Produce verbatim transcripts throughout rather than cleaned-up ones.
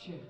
Cheers.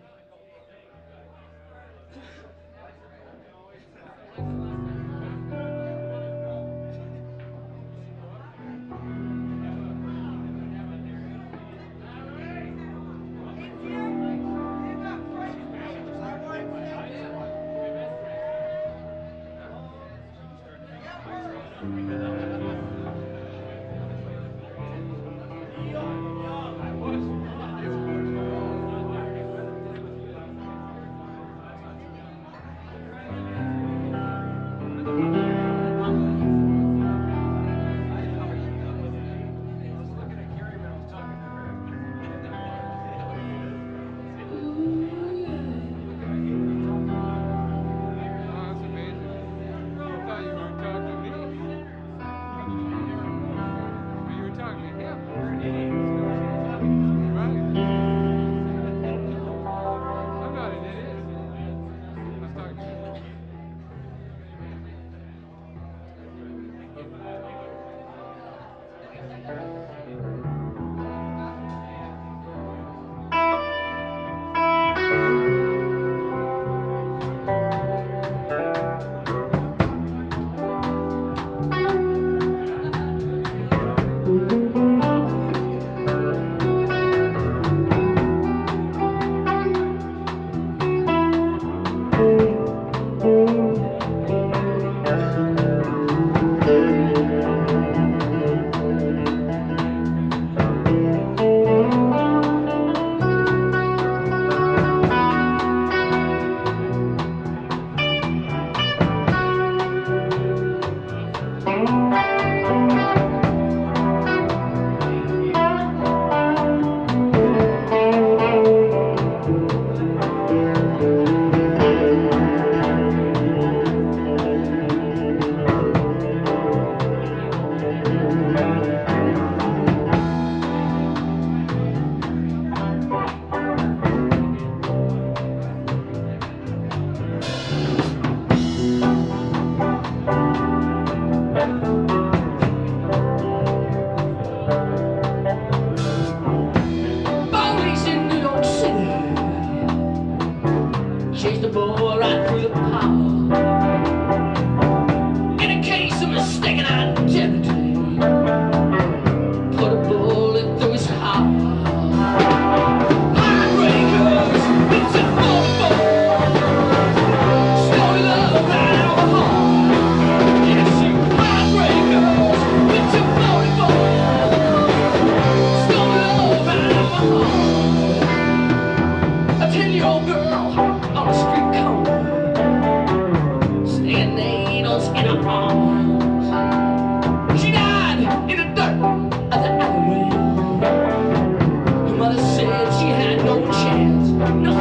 Chased the boy right through the power in a case of mistaken identity. Put a bullet through his heart. Heartbreakers, it's a forty-four. Story love right out of the heart. Yes, you heartbreakers, it's a forty-four. Story love right out of the heart. A ten-year-old girl on a street corner, sticking needles in her arms. She died in the dirt of the alleyway. Her mother said she had no chance, no